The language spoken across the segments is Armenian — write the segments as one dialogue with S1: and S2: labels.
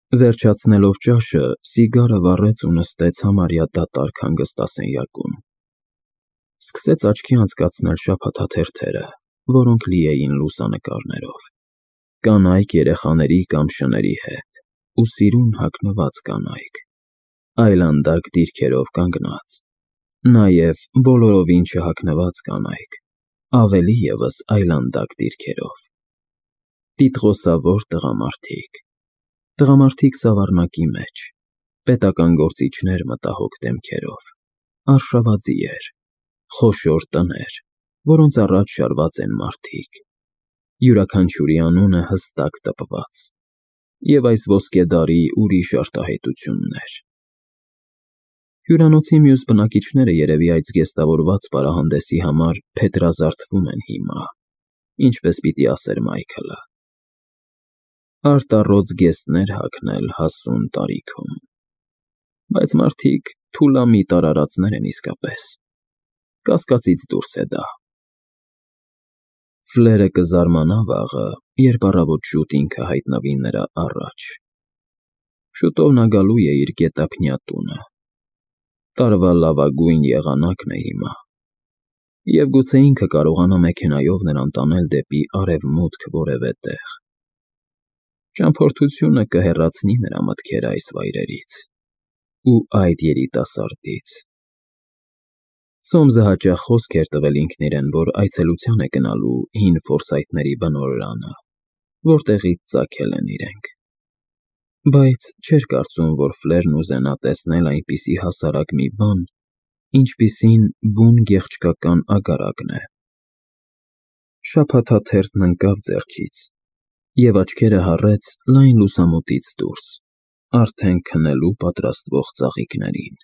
S1: Վերջացնելով ճաշը, սիգարը վառեց ու նստեց համարյա դատարկ հանգստասենյակում։ Սկսեց աչքի անցկացնել շաբաթաթերթերը, որոնք լի էին լուսանկարներով, կանայք երեխաների կամ շների հետ, ու սիրուն հագնված կանայք, այլանդակ դիրքերով կանգնած, նաև բոլորովին չհագնված կանայք, ավելի ևս այլանդակ դիրքերով, տիտղոսավոր տղամարդիկ սավառնակի մեջ, պետական գործիչներ մտահոգ դեմքերով, արշավաձիեր, խոշոր տներ, որոնց առաջ շարված են մարդիկ, յուրաքանչյուրի անունը հստակ տպված, և այս ոսկե դարի ուրիշ արտահայտություններ։ Հյուրանոցի մյուս բնակիչները երևի այդ զգեստավորված պարահանդեսի համար փետրազարդվում են հիմա, ինչպես պիտի ասեր Մայքլը։ Արտառոց գեստներ հագնել հասուն տարիքում։ Բայց մարդիկ թուլամիտ արարածներ են իսկապես, կասկածից դուրս է դա։ Ֆլերը կզարմանա վաղը, երբ առավոտ շուտ ինքը հայտնվի նրա առաջ։ Շուտով նա գալու է իր գետափնյա տունը։ Տարվա լավագույն եղանակն է հիմա։ Եվ գուցե ինքը կարողանա մեքենայով նրան տանել դեպի արևմուտք որևէ տեղ։ Ճամփորդությունը կհեռացնի նրա մտքերը այս վայրերից ու այդ երիտասարդից։ Սոմսը հաճախ խոսք էր տվել ինքն իրեն, որ այցելության է գնալու հին ֆորսայթների բնօրրանը, որտեղից ծագել են իրենք։ Բայց չէր կարծում, որ Ֆլերն ուզենա տեսնել այնպիսի հասարակ մի բան, ինչպիսին բուն գեղչկական ագարակն է։ Շաբաթաթերթն ընկավ ձեռքից, և աչքերը հառեց լայն լուսամուտից դուրս, արդեն քնելու պատրաստվող ծաղիկներին։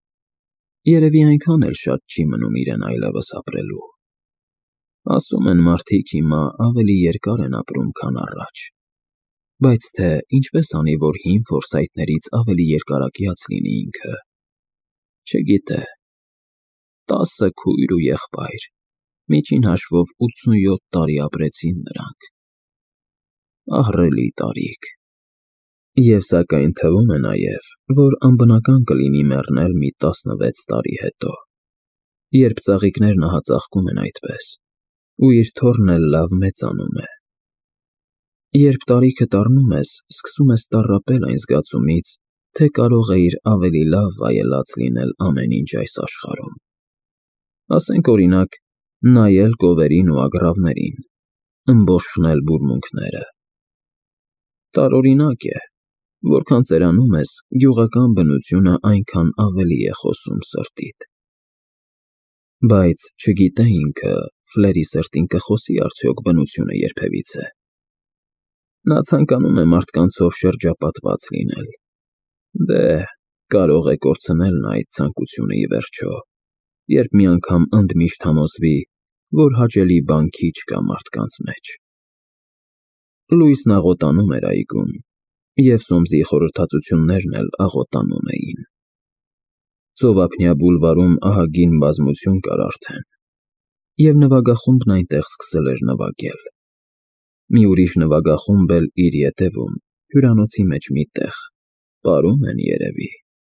S1: Երևի այնքան էլ շատ չի մնում իրեն այլևս ապրելու։ Ասում են մարդիկ հիմա ավելի երկար են ապրում, քան առաջ, բայց թե ինչպես անի, որ հին ֆորսայթներից ավելի երկարակյաց լինի ինքը, չգիտե։ 10 քույր ու եղբայր, միջին հաշվով 87 տարի ապրեցին նրանք։ Ահռելի տարիք։ Եվ սակայն թվում է նաև, որ անբնական կլինի մեռնել մի 16 տարի հետո, երբ ծաղիկներն ահածաղկում են այդպես, ու իր թոռն էլ լավ մեծանում է։ Երբ տարիքդ առնում ես, սկսում ես տառապել այն զգացումից, թե կարող էիր ավելի լավ վայելած լինել ամեն ինչ այս աշխարհում։ Ասենք, օրինակ, նայել կովերին ու ագռավներին, ըմբոշխնել բուրմունքները։ Տարօրինակ է, որքան ծերանում ես, գյուղական բնությունը այնքան ավելի է խոսում սրտիդ։ Բայց չգիտե ինքը, Ֆլերի սրտին կխոսի արդյոք բնությունը երբևիցե։ Նա ցանկանում է մարդկանցով շրջապատված լինել։ Դե, կարող է կորցնել նա այդ ցանկությունը ի վերջո, երբ մի անգամ ընդմիշտ համոզվի, որ հաճելի բան քիչ կա մարդկանց մեջ։ Լույսն աղոտանում էր այգում, և Սոմսի խորհրդածություններն էլ աղոտանում էին։ Ծովափնյա բուլվարում ահագին բազմություն կար արդեն, և նվագախումբն այնտեղ սկսել էր նվագել։ Մի ուրիշ նվագախումբ էլ իր ետևում, հյուրանոցի մեջ մի տեղ, պարում են երևի։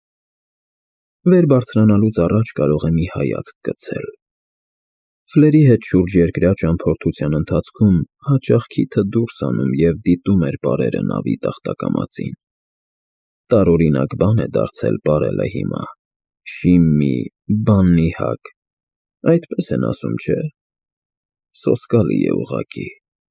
S1: Վեր բարձրանալուց առաջ կարող է մի հայացք գցել։ Ֆլերի հետ շուրջերկրյա ճամփորդության ընթացքում հաճախ քիթը դուրս անում և դիտում էր պարերը նավի տախտակամածին։ Տարօրինակ բան է դարձել պարելը հիմա, շիմմի, բաննիհակ, այդպես են ասում, չէ՞։ Սոսկալի է ուղղակի։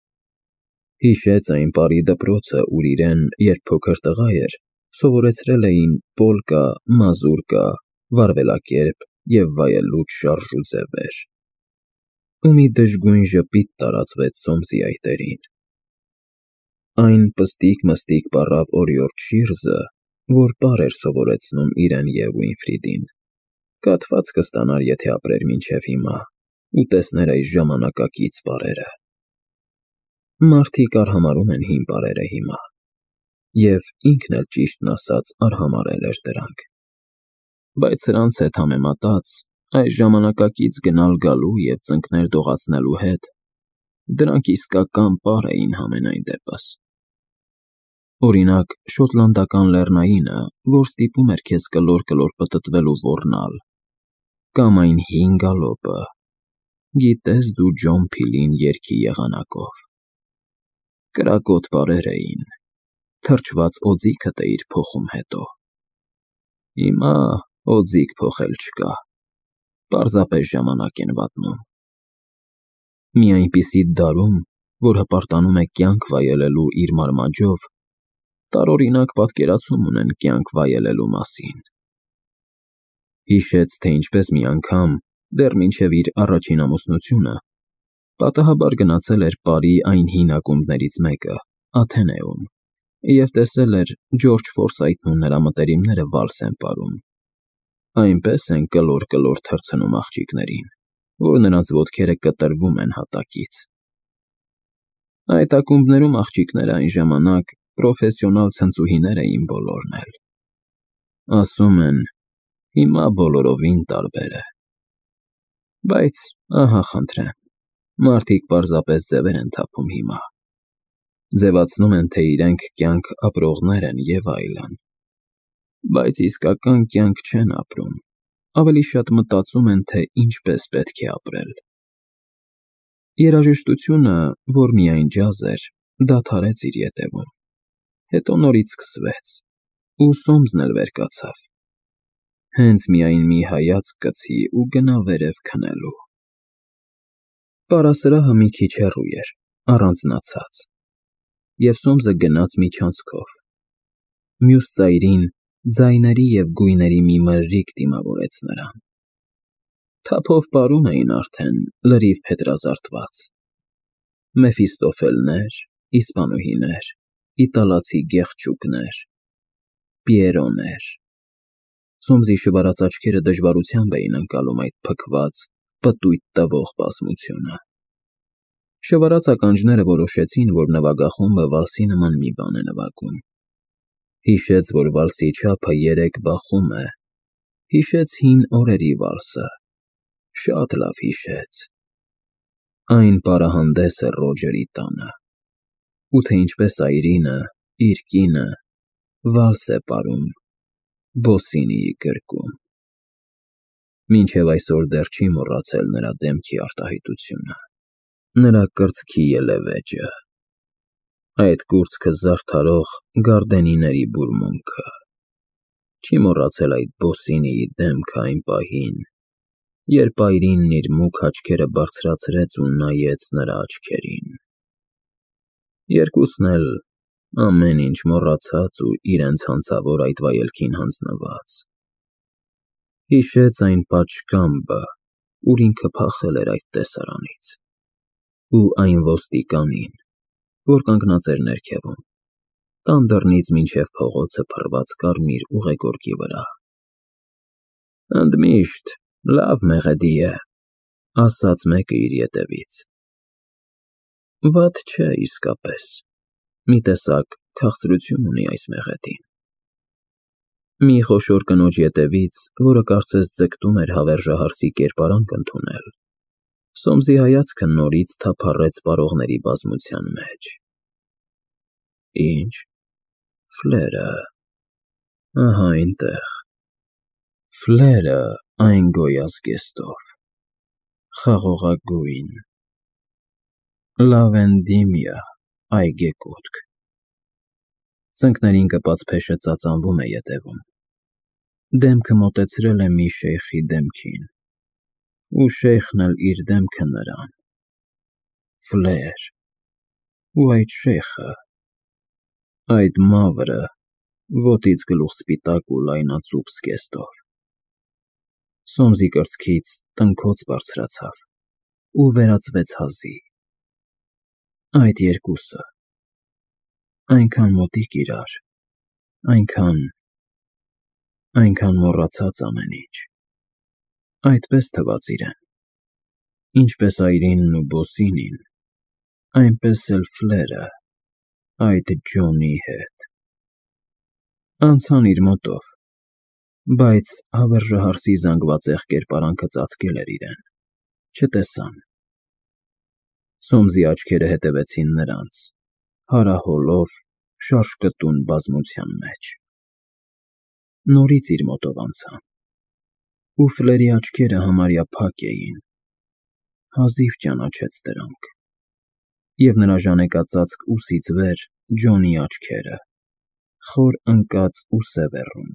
S1: Հիշեց այն պարի դպրոցը, ուր իրեն, երբ փոքր տղա էր, սովորեցրել էին պոլկա, մազուրկա, վարվելակերպ և վայելուչ շարժուձևեր։ Ու մի դժգույն ժպիտ տարածվեց Սոմսի այտերին։ Այն պստիկ-մստիկ պառավ օրիորդ Շիրզը, որ պար էր սովորեցնում իրեն և Ուինֆրիդին, կաթված կստանար, եթե ապրեր մինչև հիմա ու տեսներ այս ժամանակակից պարերը։ Մարդիկ արհամարհում են հին պարերը հիմա, և ինքն էլ ճիշտն ասած արհամարհել էր դրանք։ Բայց սրանց հետ համեմատած, այս ժամանակակից գնալ֊գալու և ծնկներ դողացնելու հետ, դրանք իսկական պար էին համենայն դեպս։ Օրինակ, շոտլանդական լեռնայինը, որ ստիպում էր քեզ կլոր պտտվել ու ոռնալ, կամ այն հին գալոպը, գիտես դու Ջոն Փիլին երգի եղանակով։ Կրակոտ պարեր էին, թրջված օձիքդ էիր փոխում հետո։ Հիմա օձիք փոխել չկա, պարզապես ժամանակ են վատնում։ Մի այնպիսի դարում, որ հպարտանում է կյանք վայելելու իր մարմաջով, տարօրինակ պատկերացում ունեն կյանք վայելելու մասին։ Հիշեց, թե ինչպես մի անգամ, դեռ մինչև իր առաջին ամուսնությունը, պատահաբար գնացել էր Պարի այն հին ակումբներից մեկը, Աթենեում, և տեսել էր Ջորջ Ֆորսայթն ու նրա մտերիմները վալս են պարում։ Այնպես են կլոր թռցնում աղջիկներին, որ նրանց ոտքերը կտրվում են հատակից։ Այդ ակումբներում աղջիկները այն ժամանակ պրոֆեսիոնալ ցնծուհիներ էին բոլորն էլ։ Ասում են, հիմա բոլորովին տարբեր է։ Բայց, ահա խնդրեմ, մարդիկ պարզապես ձևեր են թափում հիմա։ Ձևացնում են, թե իրենք կյանք ապրողներ են և այլն։ Բայց իսկական կյանք չեն ապրում, ավելի շատ մտածում են, թե ինչպես պետք է ապրել։ Երաժշտությունը, որ միայն ջազ էր, դադարեց իր ետևում, հետո նորից սկսվեց, ու Սոմսն էլ վեր կացավ։ Հենց միայն մի հայացք կցի ու գնա վերև քնելու։ Պարասրահը մի քիչ հեռու էր, առանձնացած, և Սոմսը գնաց միջանցքով։ Մյուս ծայրին ձայների և գույների մի մրրիկ դիմավորեց նրան։ Թափով պարում էին արդեն, լրիվ փետրազարդված։ Մեֆիստոֆելներ, իսպանուհիներ, իտալացի գեղչուկներ, պիերոներ։ Սոմսի շվարած աչքերը դժվարությամբ էին ընկալում այդ փքված, պտույտ տվող բազմությունը։ Շվարած ականջները որոշեցին, որ նվագախումբը վալսի նման մի բան է նվագում։ Հիշեց, որ վալսի չափը 3 բախում է, հիշեց հին օրերի վալսը, շատ լավ հիշեց։ Այն պարահանդես է Ռոջերի տանը, ու թե ինչպես այրինը, իր կինը, վալս է պարում Բոսինիի գրկում։ Մինչև այսօր դեռ չի մոռացել նրա դեմքի արտահայտությունը, նրա կրծքի ելևէջը, այդ կուրծքը զարդարող գարդենիների բուրմունքը։ Չի մոռացել այդ Բոսինիի դեմքը այն պահին, երբ այրինն իր մուգ աչքերը բարձրացրեց ու նայեց նրա աչքերին։ Երկուսն էլ ամեն ինչ մոռացած ու իրենց հանցավոր այդ վայելքին հանձնված։ Հիշեց այն պատշգամբը, ուր ինքը փախել էր այդ տեսարանից, ու այն ոստիկանին, որ կանգնած էր ներքևում, տան դռնից մինչև փողոցը փռված կարմիր ուղեգորգի վրա։ Ընդմիշտ լավ մեղեդի է, ասաց մեկը իր ետևից։ Վատ չէ իսկապես, մի տեսակ քաղցրություն ունի այս մեղեդին։ Մի խոշոր կնոջ ետևից, որը կարծես ձգտում էր հավերժահարսի կերպարանք ընդունել, Սոմսի հայացքը նորից թափառեց պարողների բազմության մեջ։ Ինչ, ֆլերը, ահա այնտեղ, ֆլերը այն գոյազգեստով, խաղողագույն, լավենդիմիա, այգեկոթք։ Ծնկներին կպած փեշը ծածանվում է ետևում։ Դեմքը մոտեցրել է մի շեյխի դեմքին, ու շեյխն էլ իր դեմքը նրան։ Ֆլեր, ու այդ շեյխը, այդ մավրը, ոտից գլուխ սպիտակ ու լայնածուփ զգեստով։ Սոմսի կրծքից տնքոց բարձրացավ ու վերածվեց հազի։ Այդ երկուսը, այնքան մոտիկ իրար, այնքան մոռացած ամեն ինչ, այդպես թվաց իրեն, ինչպես այրինն ու Բոսինին, այնպես էլ ֆլերը, այդ Ջոնի հետ։ Անցան իր մոտով, բայց հավերժահարսի զանգվածեղ կերպարանքը ծածկել էր իրեն, չտեսան։ Սոմսի աչքերը հետևեցին նրանց, հարահոլով, շարժկտուն բազմության մեջ։ Նորից իր մոտով անցան, ու Ֆլերի աչքերը համարյա փակ էին, հազիվ ճանաչեց դրանք, և նրա ժանեկածածկ ուսից վեր Ջոնի աչքերը, խոր ընկած ու սևեռուն։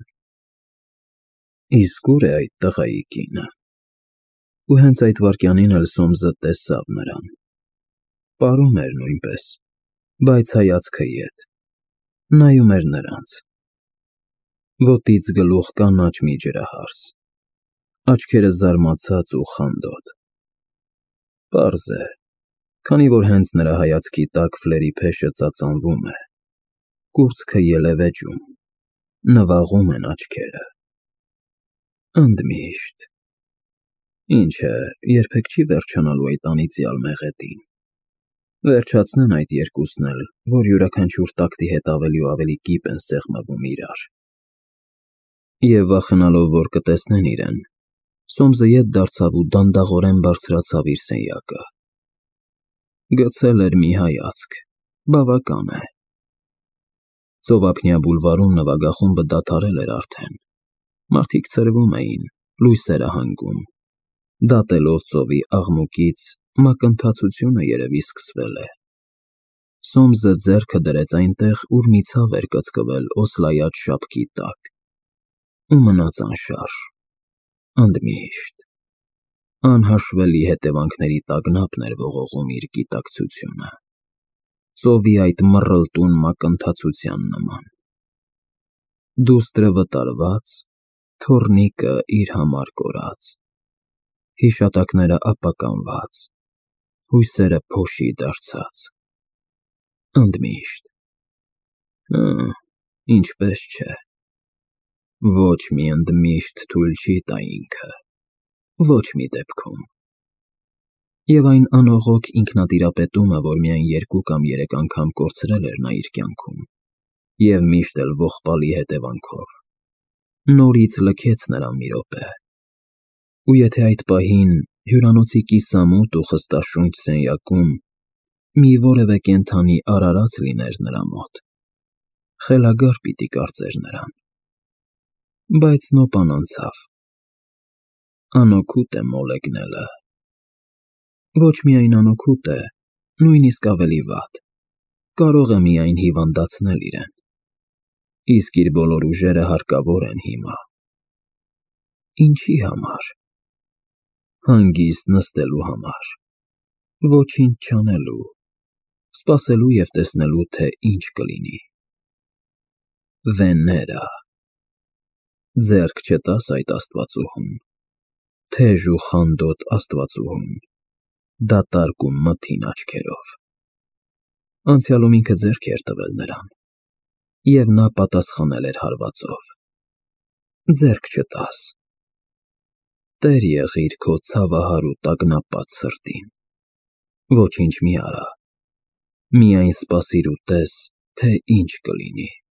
S1: Իսկ ուր է այդ տղայի կինը։ Ու հենց այդ վայրկյանին էլ Սոմսը տեսավ նրան։ Պարում էր նույնպես, բայց հայացքը ետ, նայում էր նրանց։ Ոտից գլուխ կանաչ մի ջրահարս, աչքերը զարմացած ու խանդոտ։ Պարզ է, քանի որ հենց նրա հայացքի տակ Ֆլերի փեշը ծածանվում է, կուրծքը ելևէջում, նվաղում են աչքերը։ Ընդմիշտ։ Ինչ է, երբեք չի վերջանալու այդ անիծյալ մեղեդին։ Վերջացնեն այդ երկուսն էլ, որ յուրաքանչյուր տակտի հետ ավելի ու ավելի կիպ են սեղմվում իրար։ Եվ վախենալով, որ կտեսնեն իրեն, Սոմսը ետ դարձավ ու դանդաղորեն բարձրացավ իր սենյակը։ Գցել էր մի հայացք, բավական է։ Ծովափնյա բուլվարում նվագախումբը դադարել էր արդեն։ Մարդիկ ցրվում էին, լույսերը հանգում։ Դատելով ծովի աղմուկից, մակընթացությունը երևի սկսվել է։ Սոմսը ձեռքը դրեց այնտեղ, ուր մի ցավ էր կծկվել օսլայած շապքի տակ, ու մնաց անշարժ, ընդմիշտ։ Անհաշվելի հետևանքների տագնապն էր ողողում իր գիտակցությունը, ծովի այդ մռլտուն մակընթացության նման։ Դուստրը վտարված, թոռնիկը իր համար կորած, հիշատակները ապականված, հույսերը փոշի դարձած։ Ընդմիշտ։ Ինչպես չէ։ Ոչ մի ընդմիշտ թույլ չի տա ինքը, ոչ մի դեպքում։ Եվ այն անողոք ինքնատիրապետումը, որ միայն 2 կամ 3 անգամ կորցրել էր նա իր կյանքում, և միշտ էլ ողբալի հետևանքով, նորից լքեց նրան մի րոպե։ Ու եթե այդ պահին հյուրանոցի կիսամութ ու խստաշունչ սենյակում մի որևէ կենդանի արարած լիներ նրա մոտ, խելագար պիտի կարծեր նրան։ Բայց նոպան անցավ։ Անօգուտ է մոլեգնելը։ Ոչ միայն անօգուտ է, նույնիսկ ավելի վատ, կարող է միայն հիվանդացնել իրեն։ Իսկ իր բոլոր ուժերը հարկավոր են հիմա։ Ինչի համար։ Հանգիստ նստելու համար, ոչինչ չանելու, սպասելու և տեսնելու, թե ինչ կլինի։ Վեներա։ Ձեռք չտաս այդ աստվածուհուն, թեժ ու խանդոտ աստվածուհուն, դատարկ ու մթին աչքերով։ Անցյալում ինքը ձեռք էր տվել նրան, և նա պատասխանել էր հարվածով։ Ձեռք չտաս։ Տեր եղիր քո ցավահար ու տագնապած սրտին։ Ոչինչ մի արա։ Միայն սպասիր ու տես, թե ինչ կլինի։